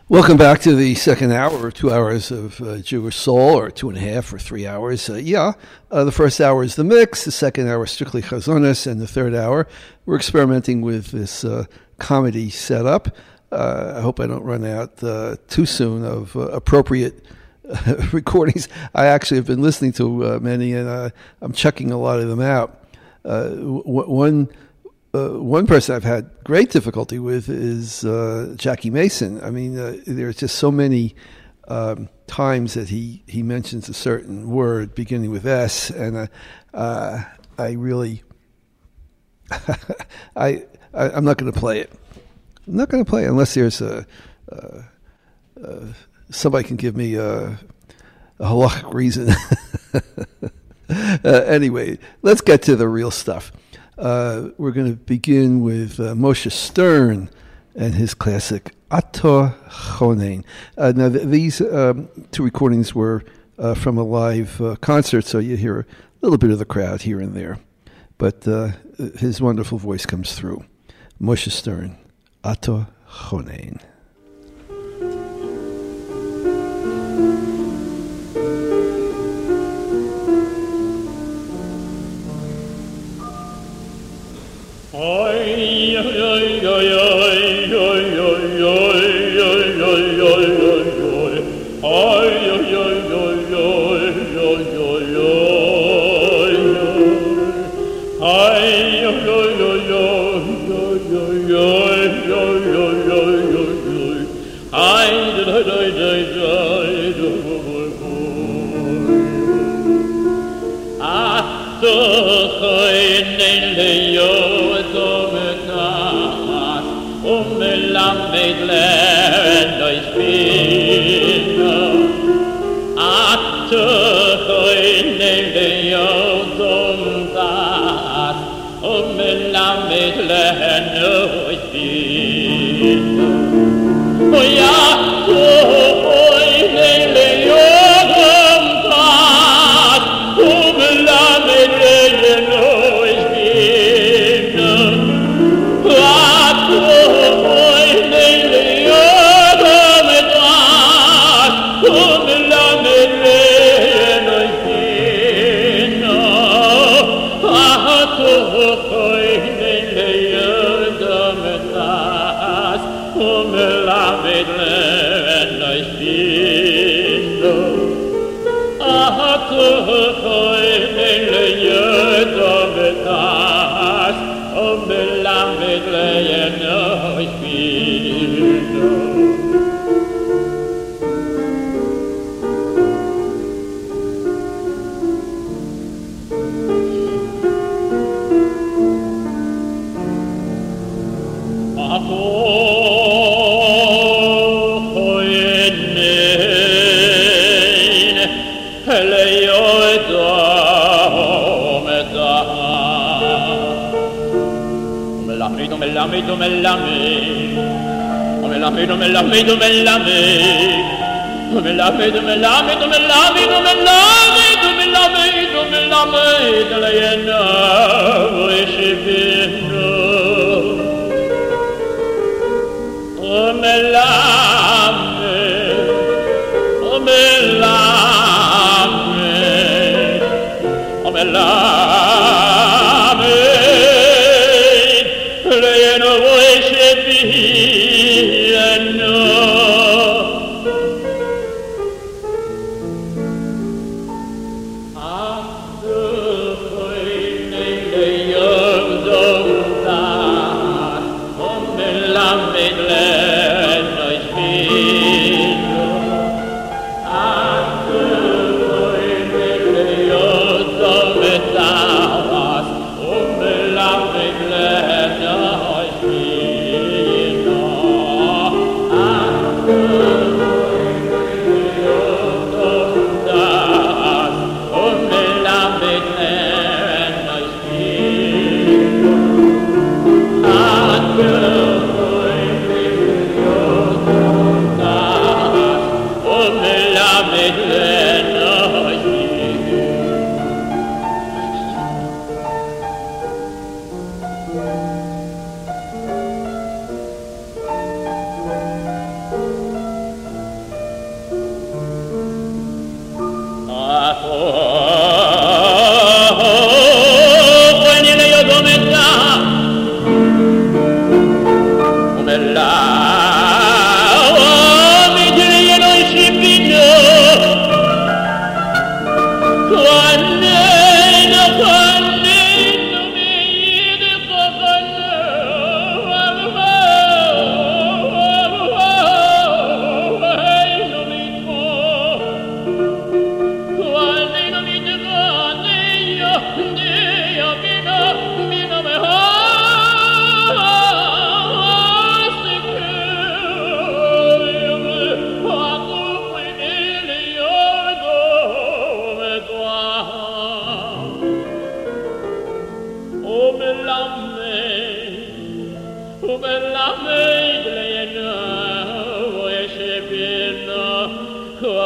Welcome back to the second hour, or 2 hours of Jewish Soul, or 2.5 or 3 hours. The first hour is the mix, the second hour is strictly Chazonis, and the third hour we're experimenting with this comedy setup. I hope I don't run out too soon of appropriate recordings. I actually have been listening to many, and I'm checking a lot of them out. One person I've had great difficulty with is Jackie Mason. I mean, there's just so many times that he mentions a certain word beginning with S, and I really, I'm not going to play it. I'm not going to play it unless there's somebody can give me a halachic reason. Anyway, let's get to the real stuff. We're going to begin with Moshe Stern and his classic Ato Chonein. Now, these two recordings were from a live concert, so you hear a little bit of the crowd here and there. But his wonderful voice comes through. Moshe Stern, Ato Chonein. Ah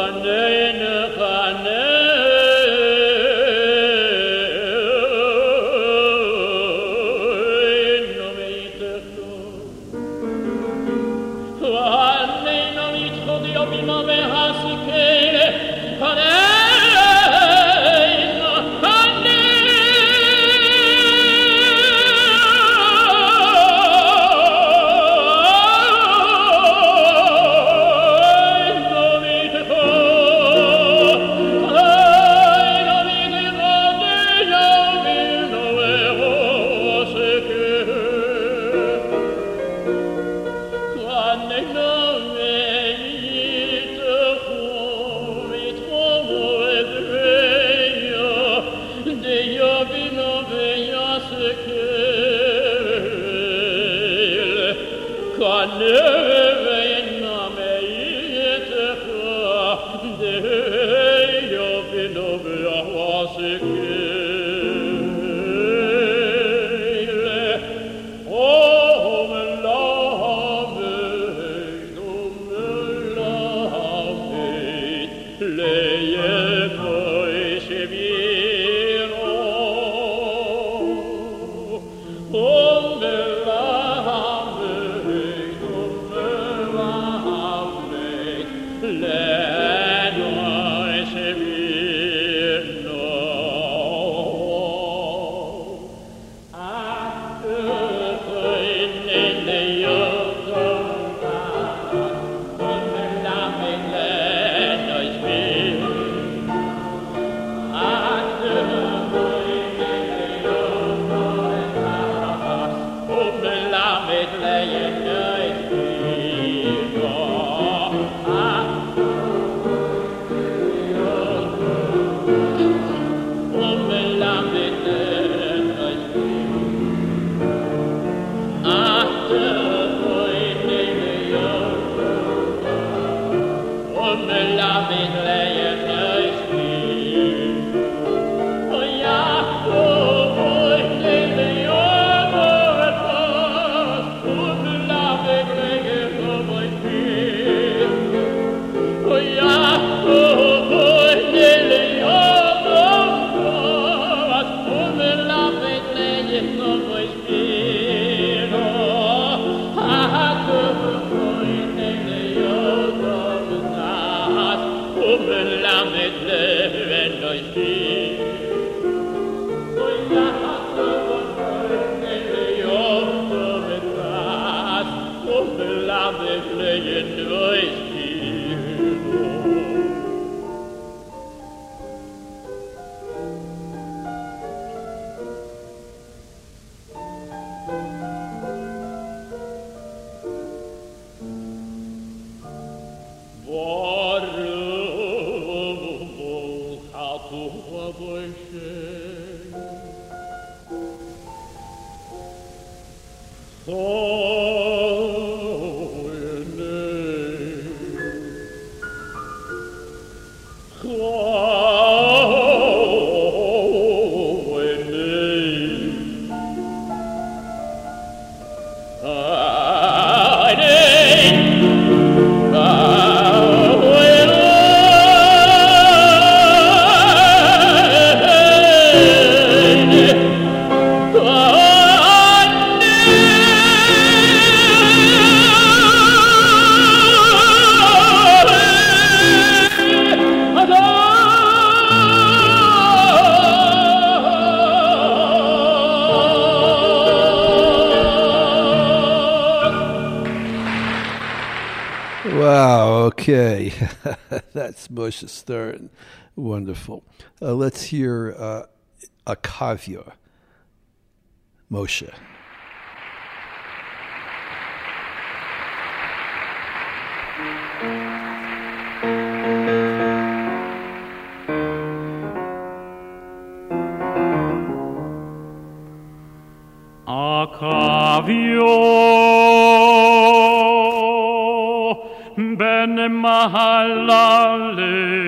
Okay, that's Moshe Stern. Wonderful. Let's hear a kavya. Moshe. A kavyo ben mahalal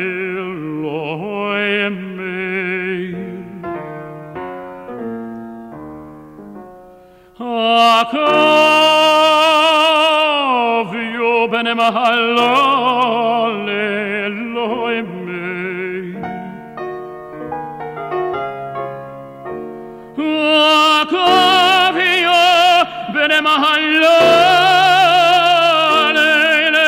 Elohim Akavyo ben mahalal Eloi mei. Akavio bene mahallale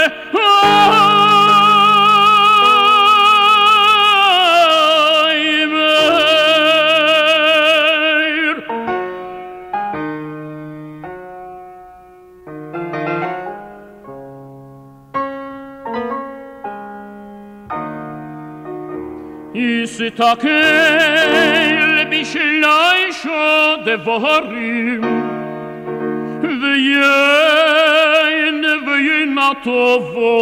Isitakel bishlaisho devarim V'yein matovo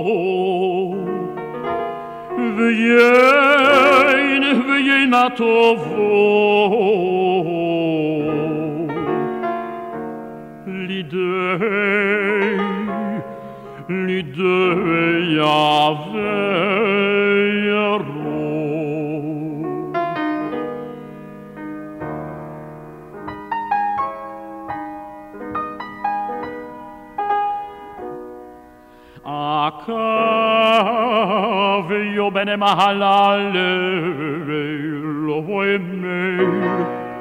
V'yein matovo Lidei Yahweh Akavio bene mahalale Eloi mei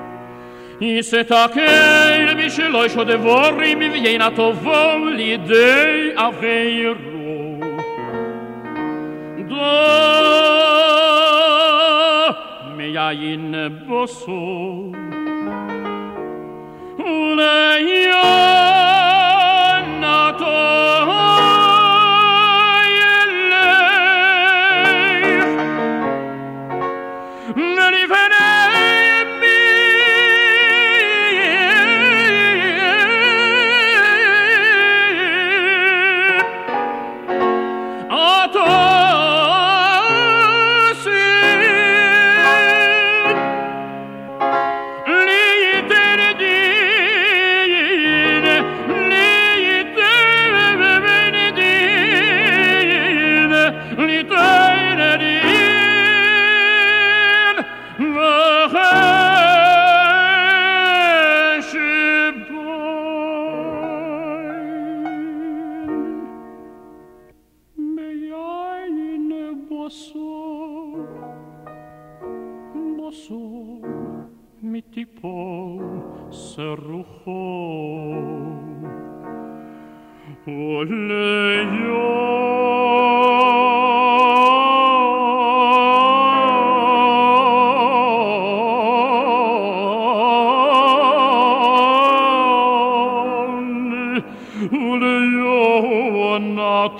Isetakel bishloi shodevorim v'yein atovo lidei aveiro Do meyayin boso Uleyon atovo מטיפו סרוחו וליון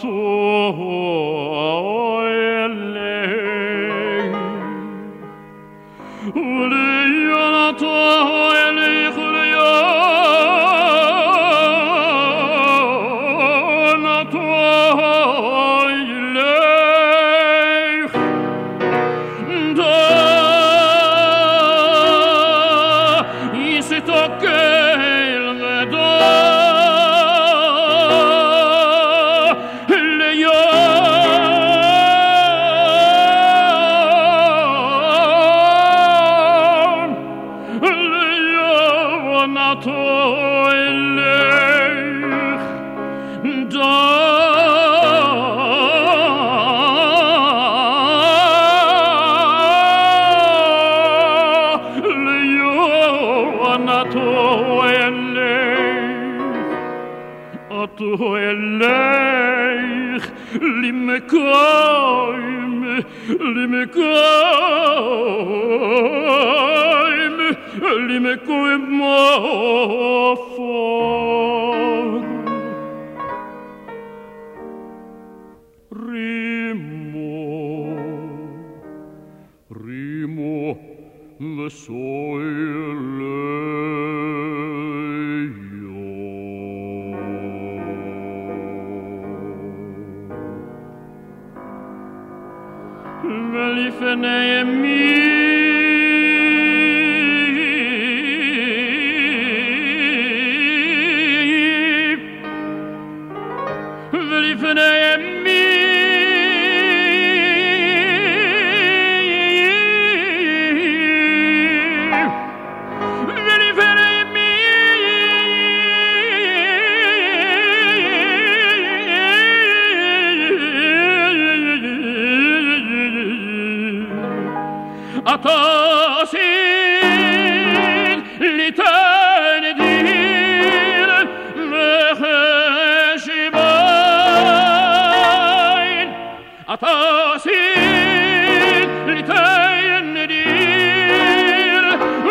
Limekoim mofor Rimo atasin liten dir veheshibain atasin liten dir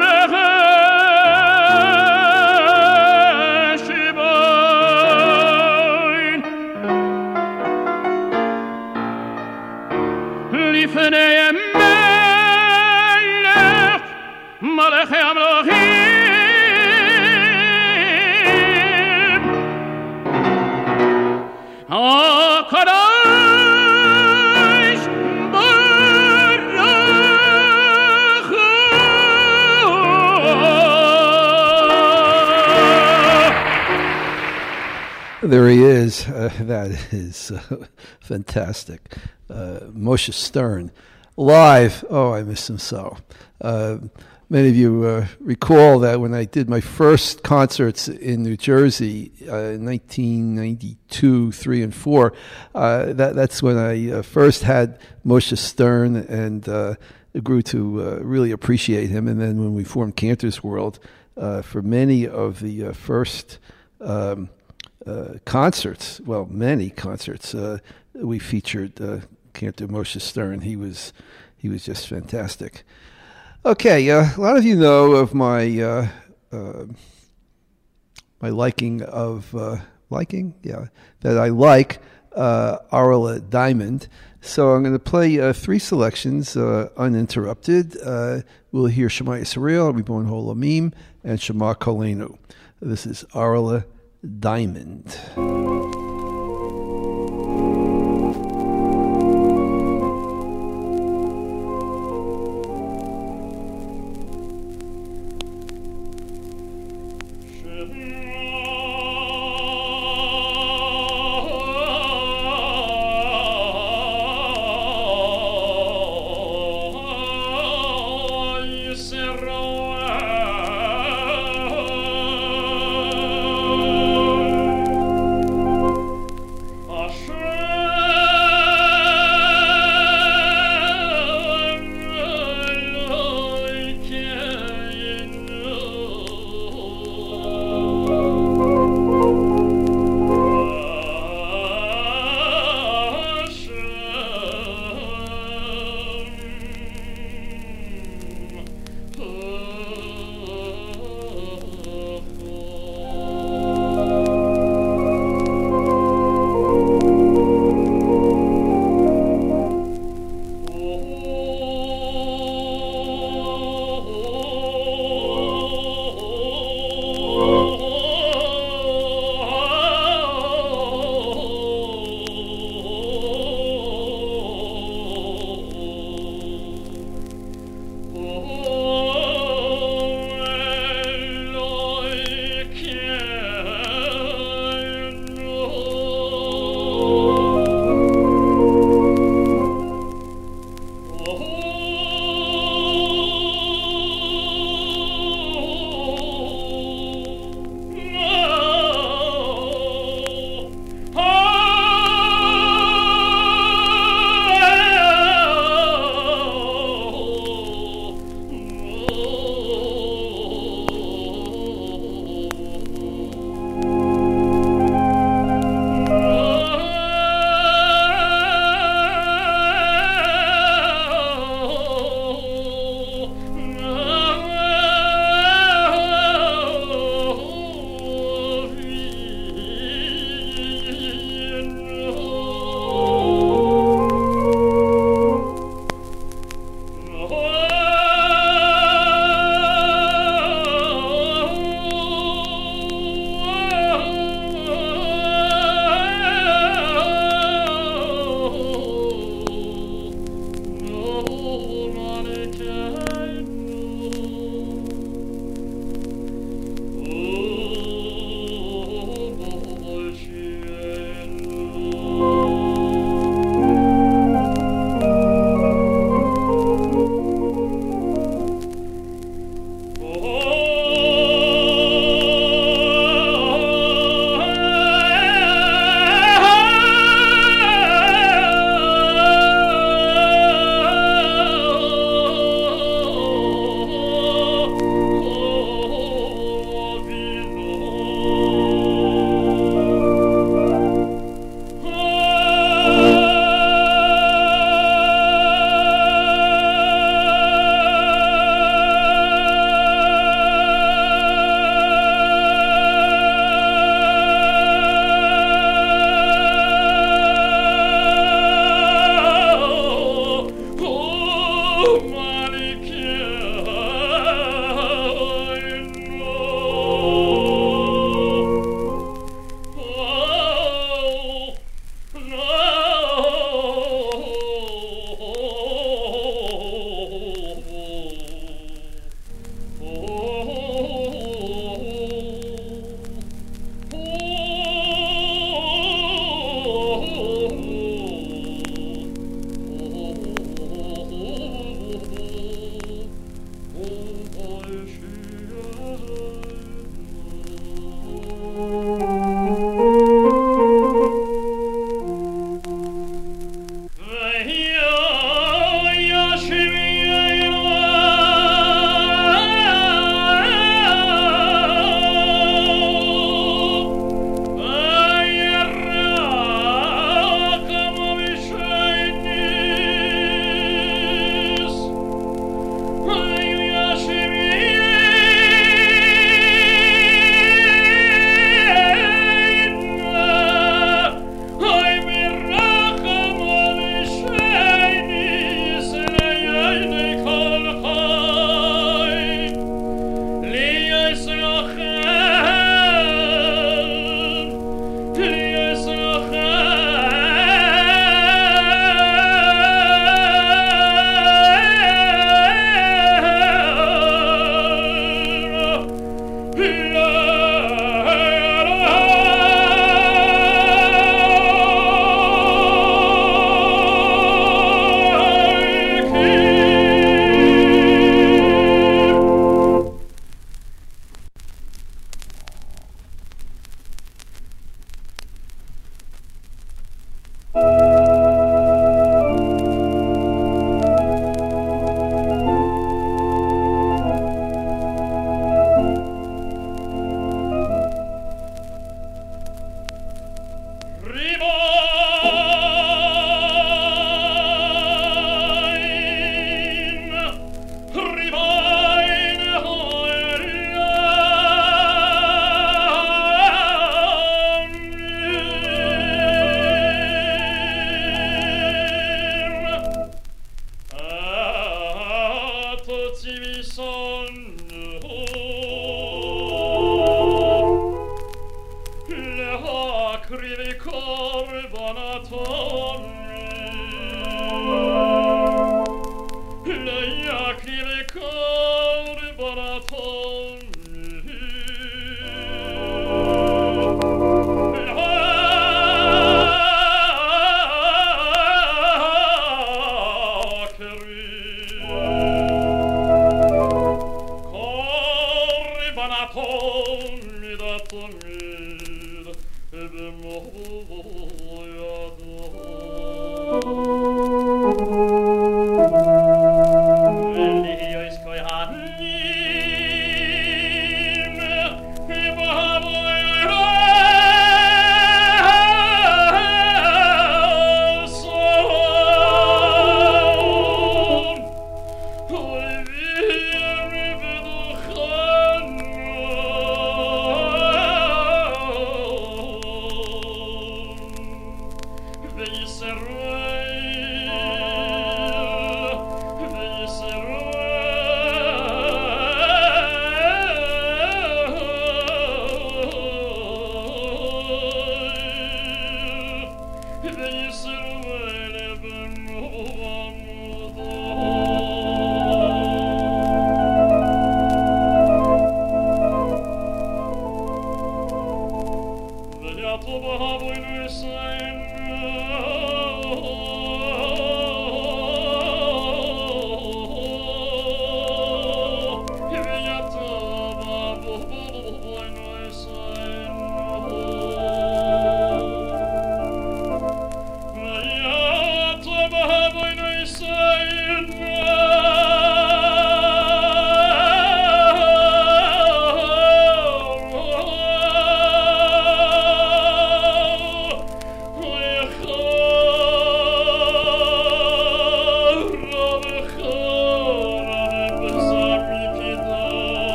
veheshibain lifnei ملك أملاخيم قداش برخ There he is. That is fantastic. Moshe Stern, live. Oh, I miss him so. Many of you recall that when I did my first concerts in New Jersey in 1992, 3 and 4, that's when I first had Moshe Stern and grew to really appreciate him. And then when we formed Cantor's World, for many of the first concerts, well, many concerts, we featured Cantor Moshe Stern. He was just fantastic. Okay, a lot of you know of my my liking of that I like Arla Diamond. So I'm going to play 3 selections uninterrupted. We'll hear Shema Yisrael, Ribon Holamim, and Shema Kolenu. This is Arla Diamond.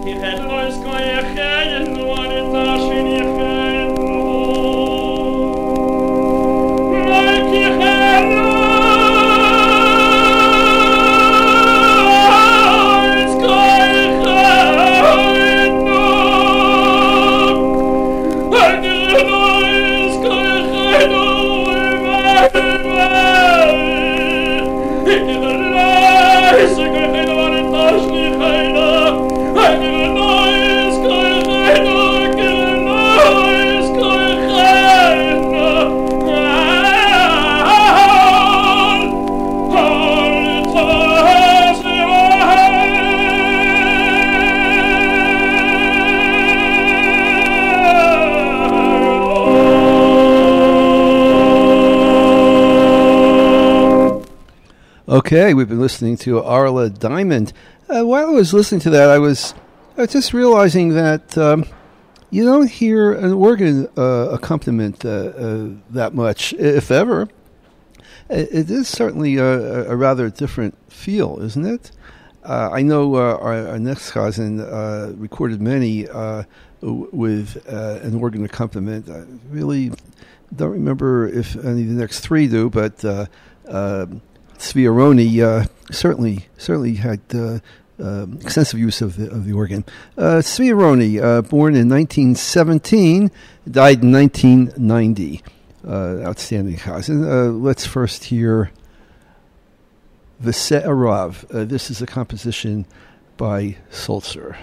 Okay, we've been listening to Arla Diamond. While I was listening to that, I was just realizing that you don't hear an organ accompaniment that much, if ever. It is certainly a rather different feel, isn't it? I know our next cousin recorded many with an organ accompaniment. I really don't remember if any of the next three do, but Tzvi Aroni certainly had extensive use of the organ. Tzvi Aroni, born in 1917, died in 1990. Outstanding chazan. Let's first hear V'seh Arav. This is a composition by Sulzer.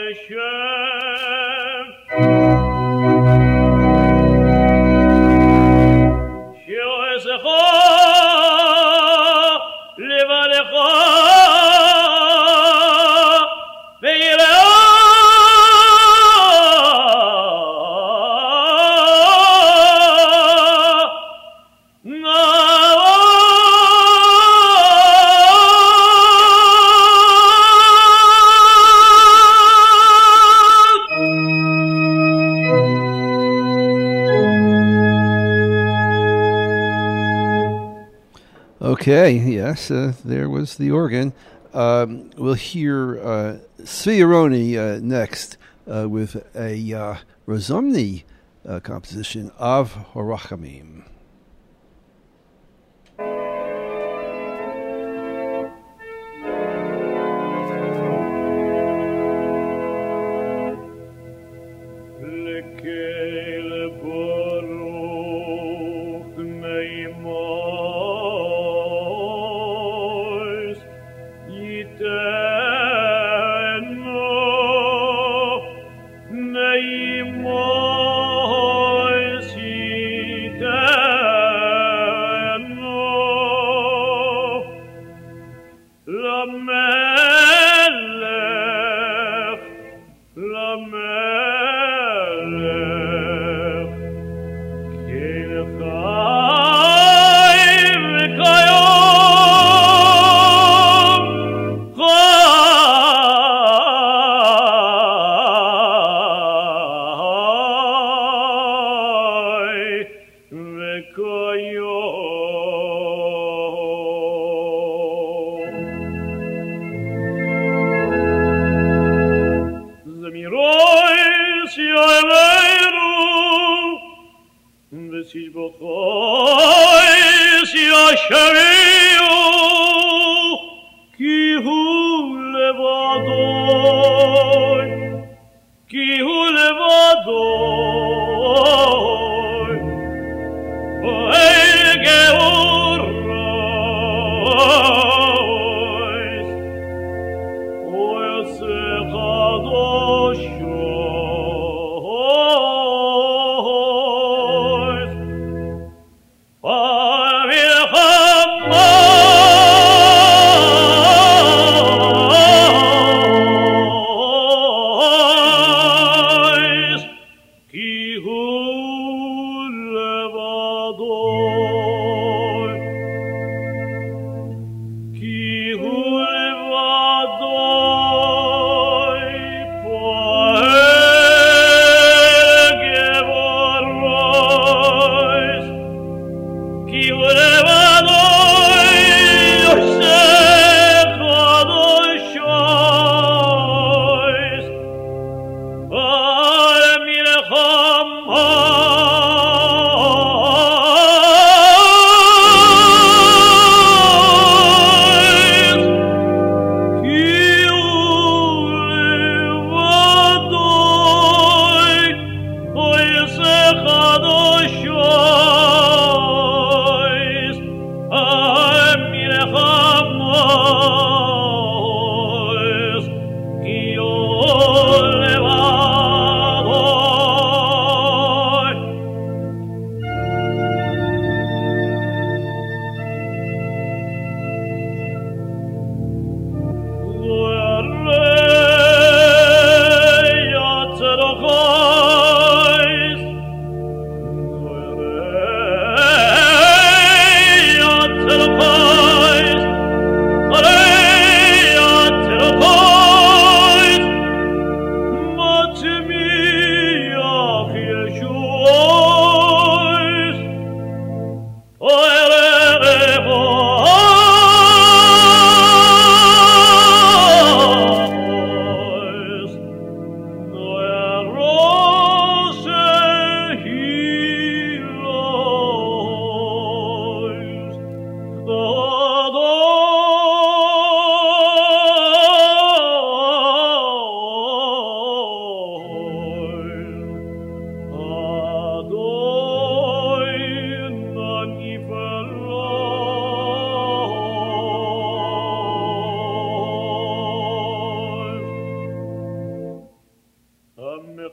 Okay, yes, there was the organ. We'll hear Tzvi Aroni next with a Rozomni composition of Horachamim.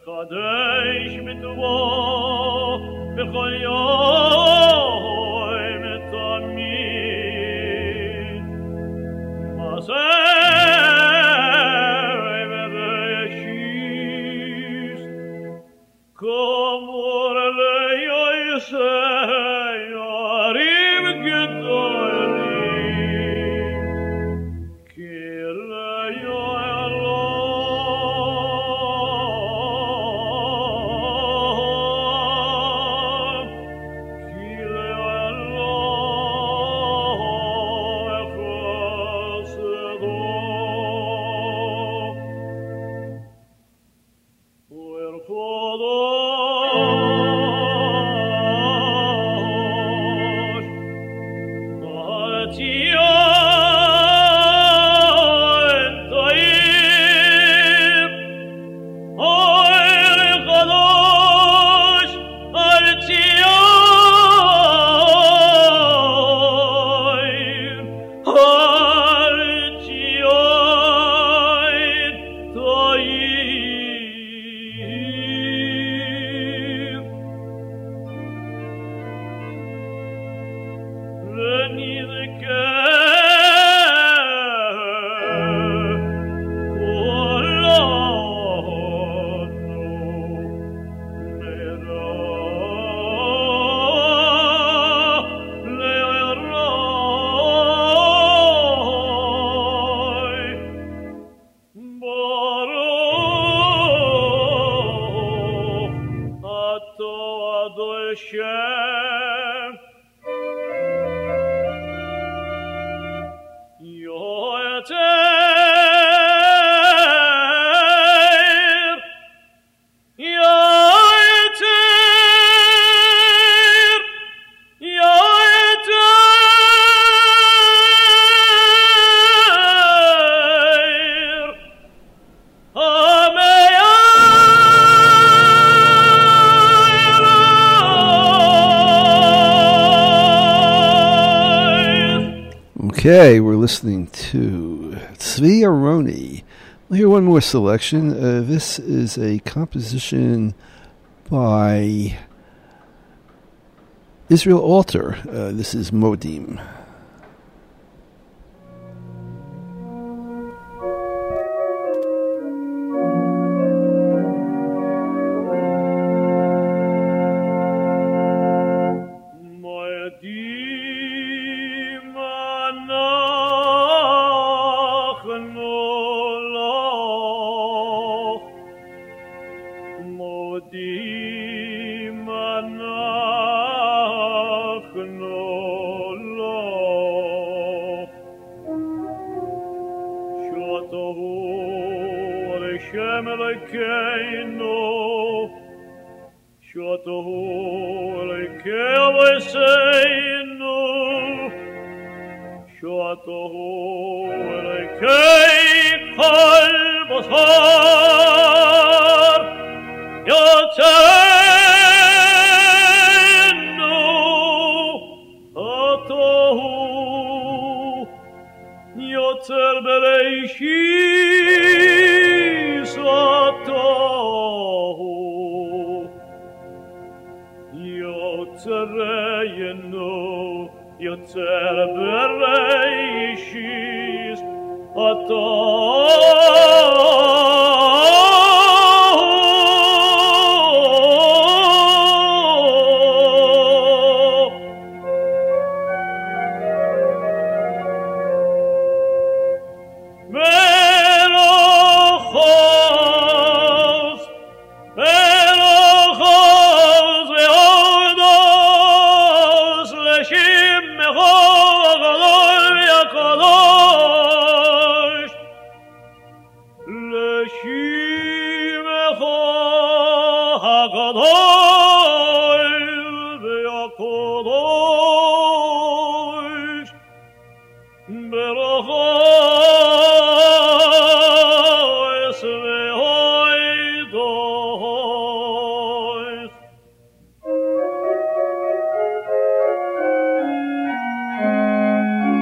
خدش بتوا بخل يوم تامين ما سوي برشيس كمور ليس ياريم قدرني كلا يا Okay, we're listening to Tzvi Aroni. We'll hear one more selection. This is a composition by Israel Alter. This is Modim.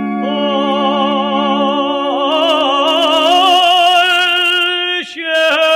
Yeah.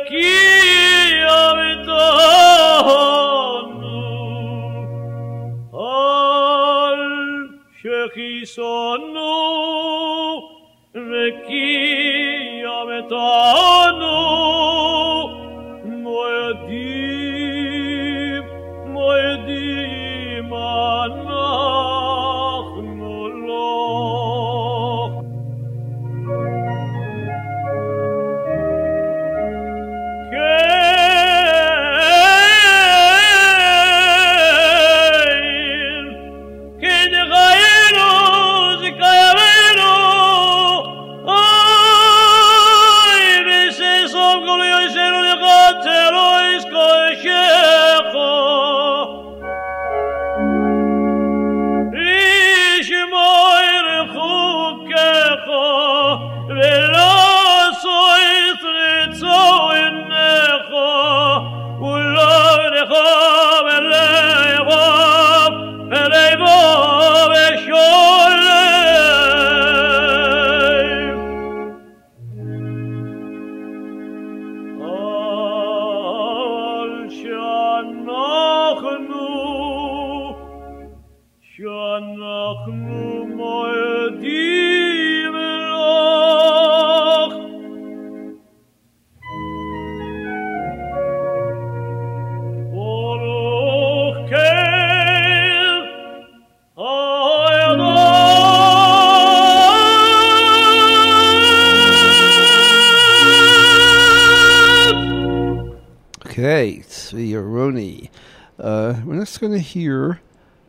Okay, Tzvi Aroni. We're next going to hear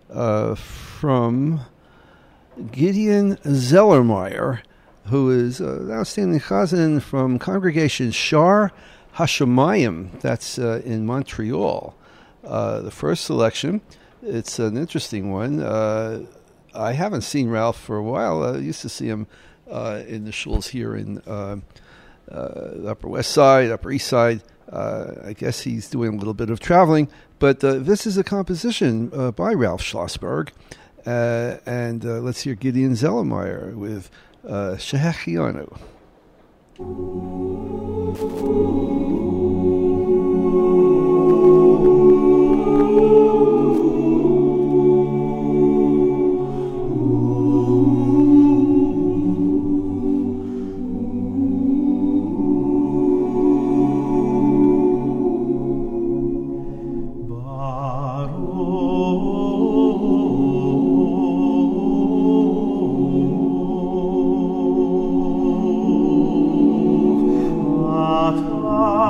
from Gideon Zellermeyer, who is an outstanding chazan from Congregation Shar Hashemayim, that's in Montreal. The first selection, it's an interesting one. I haven't seen Ralph for a while. I used to see him in the shuls here in the Upper West Side, Upper East Side. I guess he's doing a little bit of traveling, but this is a composition by Ralph Schlossberg, and let's hear Gideon Zellermeyer with Shehechianu. Atah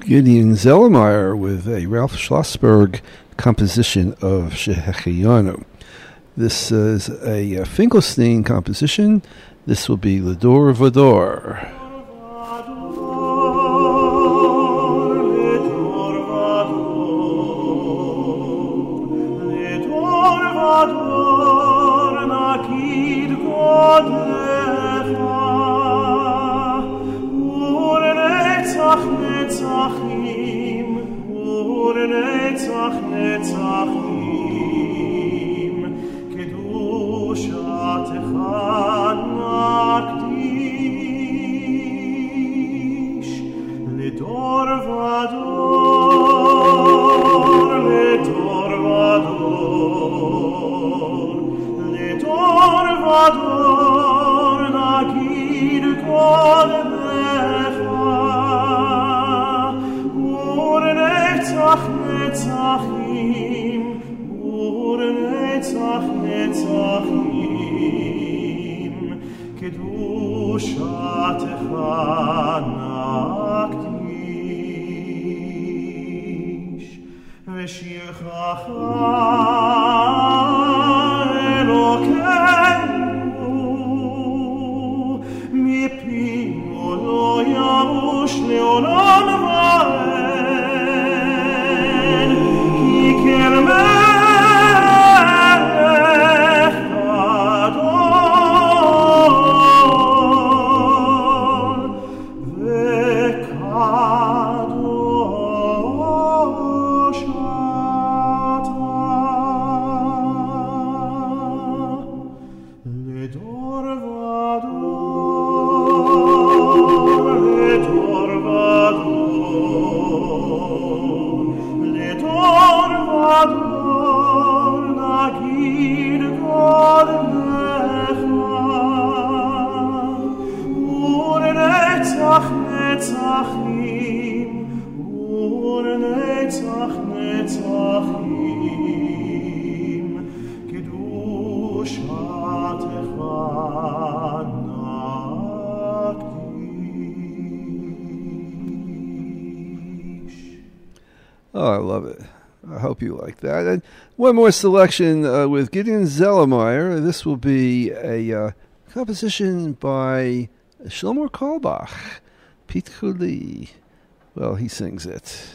Gideon Zellermeyer with a Ralph Schlossberg composition of Shehechianu. This is a Finkelstein composition. This will be L'Dor Vador. Oh, I love it. I hope you like that. And one more selection with Gideon Zellermeyer. This will be a composition by Shlomo Carlebach, Pitchuli. Well, he sings it.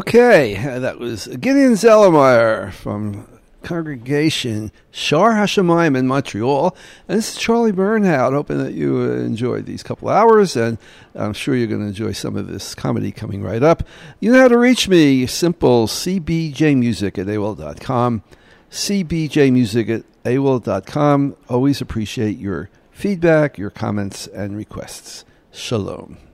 Okay, that was Gideon Zellermeyer from Congregation Shar Hashemayim in Montreal. And this is Charlie Bernhout, hoping that you enjoyed these couple hours, and I'm sure you're going to enjoy some of this comedy coming right up. You know how to reach me. Simple, cbjmusic@aol.com. cbjmusic@aol.com. Always appreciate your feedback, your comments, and requests. Shalom.